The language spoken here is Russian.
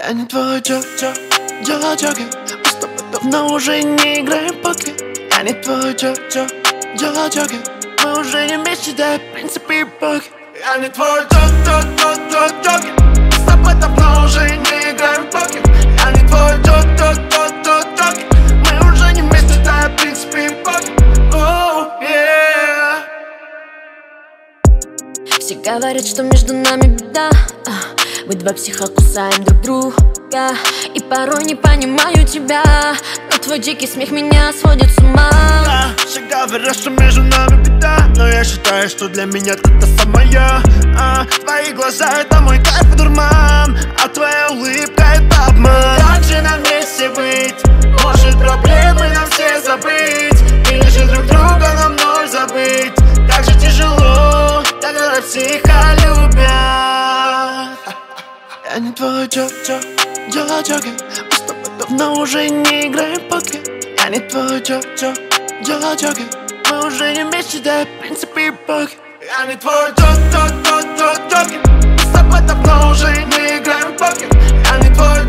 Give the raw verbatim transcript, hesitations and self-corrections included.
Я не твой Джо-Джо, Джо-Джокер. Мы с тобой давно уже не играем в покер. Я не твой Джо-Джо, Джо-Джокер. Мы уже не вместе, да, в принципе, покер. Я не твой Джо-Джо, Джо-Джокер. Мы с тобой давно уже не играем в покер. Я не твой Джо-Джо, Джо-Джокер. Мы уже не вместе, да, в принципе, покер. Oh, yeah. Все говорят, что между нами беда. Мы два психа кусаем друг друга. И порой не понимаю тебя, но твой дикий смех меня сводит с ума. Все говорят, что между нами беда, но я считаю, что для меня ты та самая. а, Твои глаза — это мой кайф и дурман, а твоя улыбка — это обман. Как же нам вместе быть? Может, проблемы нам все забыть? Или же друг друга нам вновь забыть? Как же тяжело, когда психа любят. Я не твой Джо-Джо, Джо-Джокер. Мы с тобой давно уже не играем в покер. Я не твой Джо-Джо, Джо-Джокер. Мы уже не вместе, да, в принципе, покер. Я не твой Джо-Джо, Джо-Джокер. Мы с тобой давно уже не играем в покер. Я не твой